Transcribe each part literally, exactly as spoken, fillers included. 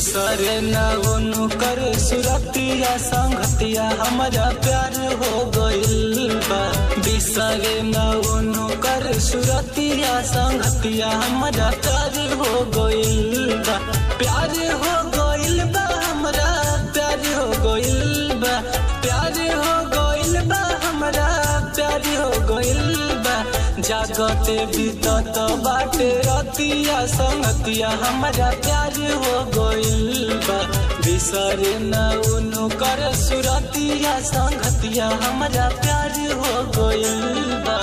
बिसरे न उनु कर सुरतिया संगतिया हमारा प्यार हो गइल बा। बिसरे न उनु कर सुरतिया संगतिया हमारा प्यार हो गइल बा। प्यार हो गइल बा हमरा प्यार हो गइल बा। प्यार हो गइल बा हमरा प्यार हो गइल बा। जागते बीतत बाटे रतिया संगतिया हमारा प्यार हो गइल बा। बिसरे न उनु कर सुरतिया संगतिया हमारा प्यार हो गइल बा।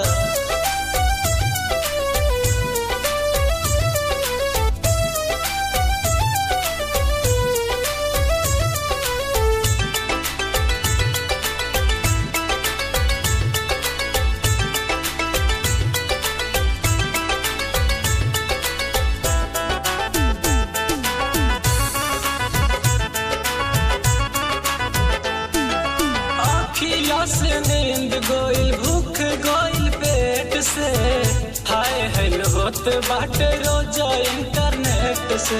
से नींद गोइल भूख गोइल पेट से। हाय हेल होत बाटे रोज इंटरनेट से।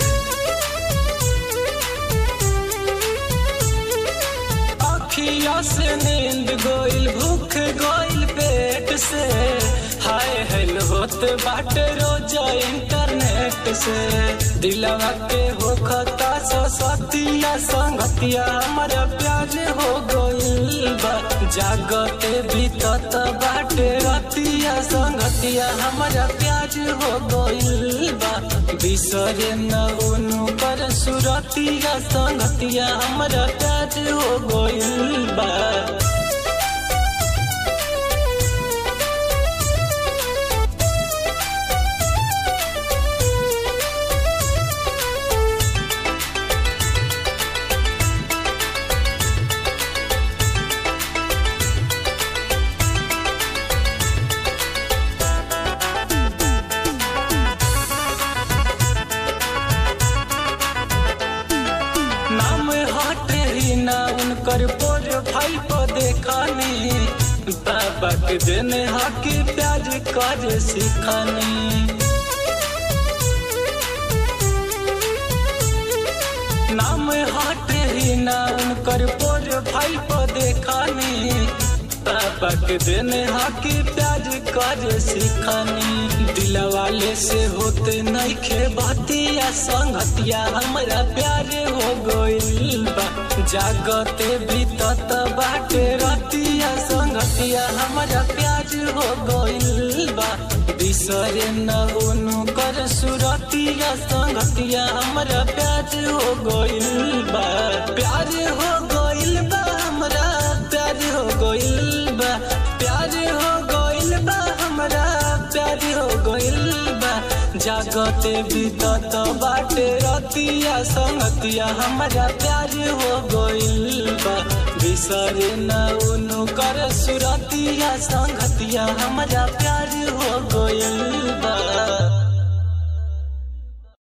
अखिया से नींद गोइल भूख गोइल पेट से। हाय हेल होत बाटे रोज इंटरनेट से। दिलवा के होखता सतिया संगतिया हमारा प्यार हो गइल बा। जागते बीतत बाटे रतिया संगतिया हमारा प्यार हो गइल बा। बिसरे न उनु कर सुरतिया संगतिया हमारा प्यार हो गइल बा। ना उनकर प्रोफाइल पर देखानी बाबा के देने हाकी प्याज कर सिखानी। नाम हटे ही ना उनकर प्रोफाइल पर देखानी बाबा के देने हाकी प्याज कर सिखानी। दिलवाले से होते नहीं खे बतिया संगतिया हमारा प्यार हो गइल बा। जागते बीतत बाटे रतिया संगतिया हमारा प्यार हो गइल बा। बिसरे न उनु कर सुरतिया संगतिया हमारा प्यार हो गइल बा। प्यार हो गइल बा हमरा प्यार हो गइल बा। प्यार हो गइल बा हमरा प्यार हो गइल बा। जागते बीतत बाटे रतिया संगतिया हमारा प्यार हो गइल बा। बिसरे न उनु कर सुरतिया संगतिया हमारा प्यार हो गइल बा।